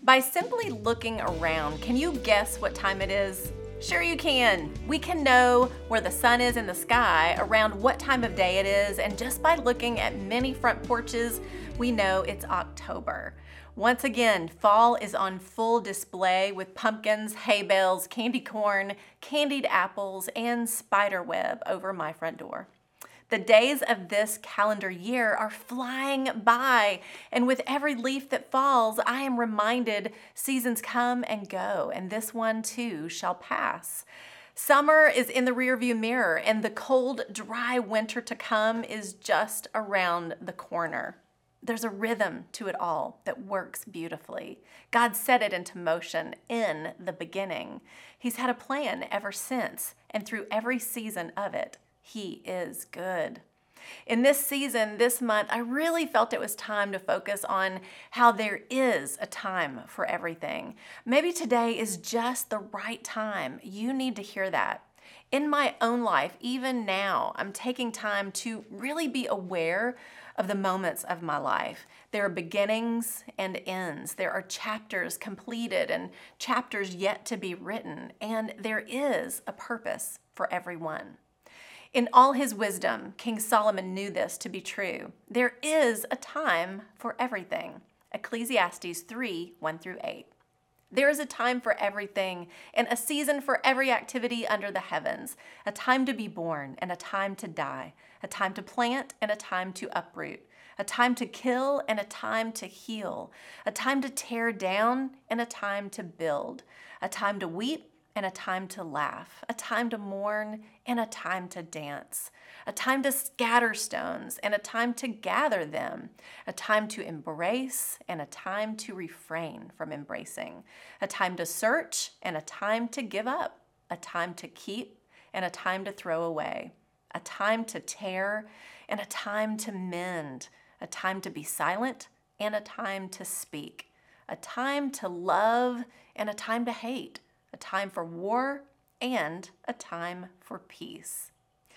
By simply looking around, can you guess what time it is? Sure you can. We can know where the sun is in the sky around what time of day it is, and just by looking at many front porches, we know it's October. Once again, fall is on full display with pumpkins, hay bales, candy corn, candied apples, and spider web over my front door. The days of this calendar year are flying by, and with every leaf that falls, I am reminded seasons come and go, and this one too shall pass. Summer is in the rearview mirror, and the cold, dry winter to come is just around the corner. There's a rhythm to it all that works beautifully. God set it into motion in the beginning. He's had a plan ever since, and through every season of it, He is good. In this season, this month, I really felt it was time to focus on how there is a time for everything. Maybe today is just the right time. You need to hear that. In my own life, even now, I'm taking time to really be aware of the moments of my life. There are beginnings and ends. There are chapters completed and chapters yet to be written, and there is a purpose for everyone. In all his wisdom, King Solomon knew this to be true. There is a time for everything. Ecclesiastes 3, 1-8. There is a time for everything and a season for every activity under the heavens, a time to be born and a time to die, a time to plant and a time to uproot, a time to kill and a time to heal, a time to tear down and a time to build, a time to weep and a time to laugh, a time to mourn and a time to dance, a time to scatter stones and a time to gather them, a time to embrace and a time to refrain from embracing, a time to search and a time to give up, a time to keep and a time to throw away, a time to tear and a time to mend, a time to be silent and a time to speak, a time to love and a time to hate, a time for war and a time for peace.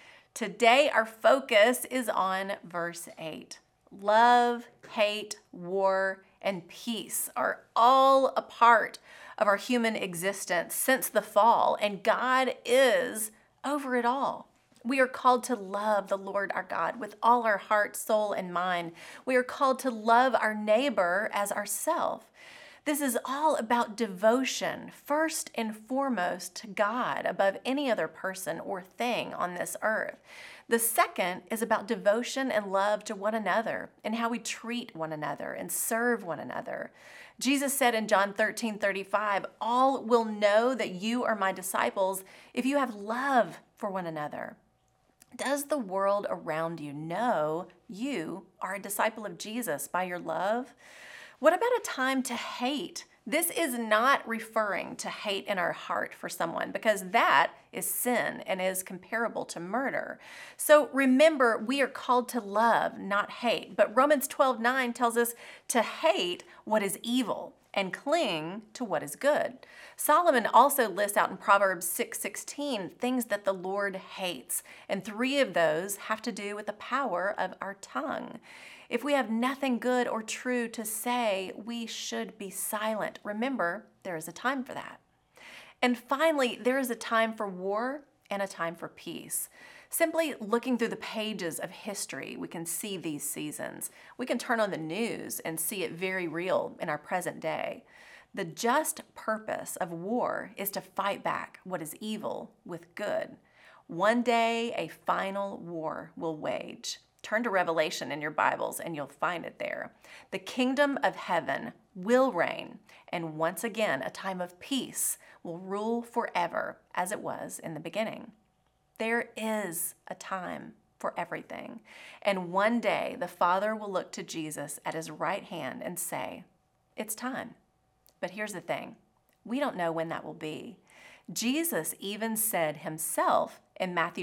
Today, our focus is on verse 8. Love, hate, war, and peace are all a part of our human existence since the fall, and God is over it all. We are called to love the Lord our God with all our heart, soul, and mind. We are called to love our neighbor as ourselves. This is all about devotion, first and foremost to God above any other person or thing on this earth. The second is about devotion and love to one another and how we treat one another and serve one another. Jesus said in John 13:35, "All will know that you are my disciples if you have love for one another." Does the world around you know you are a disciple of Jesus by your love? What about a time to hate? This is not referring to hate in our heart for someone because that is sin and is comparable to murder. So remember, we are called to love, not hate. But Romans 12:9 tells us to hate what is evil and cling to what is good. Solomon also lists out in Proverbs 6:16 things that the Lord hates, and 3 of those have to do with the power of our tongue. If we have nothing good or true to say, we should be silent. Remember, there is a time for that. And finally, there is a time for war and a time for peace. Simply looking through the pages of history, we can see these seasons. We can turn on the news and see it very real in our present day. The just purpose of war is to fight back what is evil with good. One day, a final war will wage. Turn to Revelation in your Bibles and you'll find it there. The kingdom of heaven will reign, and once again, a time of peace will rule forever as it was in the beginning. There is a time for everything, and one day the Father will look to Jesus at his right hand and say, "It's time." But here's the thing, we don't know when that will be. Jesus even said himself in Matthew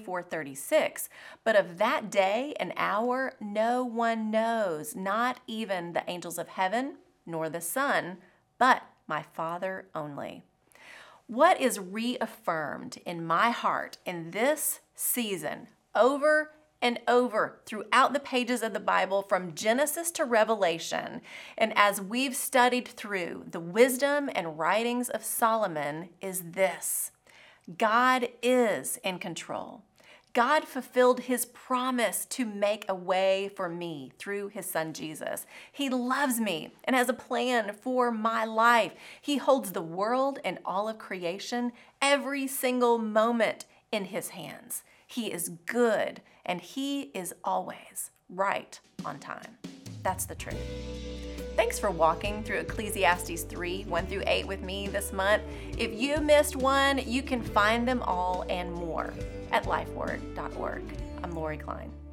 24:36, "But of that day and hour no one knows, not even the angels of heaven, nor the Son, but my Father only." What is reaffirmed in my heart in this season over and over throughout the pages of the Bible from Genesis to Revelation. And as we've studied through the wisdom and writings of Solomon, is this: God is in control. God fulfilled his promise to make a way for me through his son Jesus. He loves me and has a plan for my life. He holds the world and all of creation, every single moment, in his hands. He is good and he is always right on time. That's the truth. Thanks for walking through Ecclesiastes 3, 1 through 8 with me this month. If you missed one, you can find them all and more at lifeword.org. I'm Lori Klein.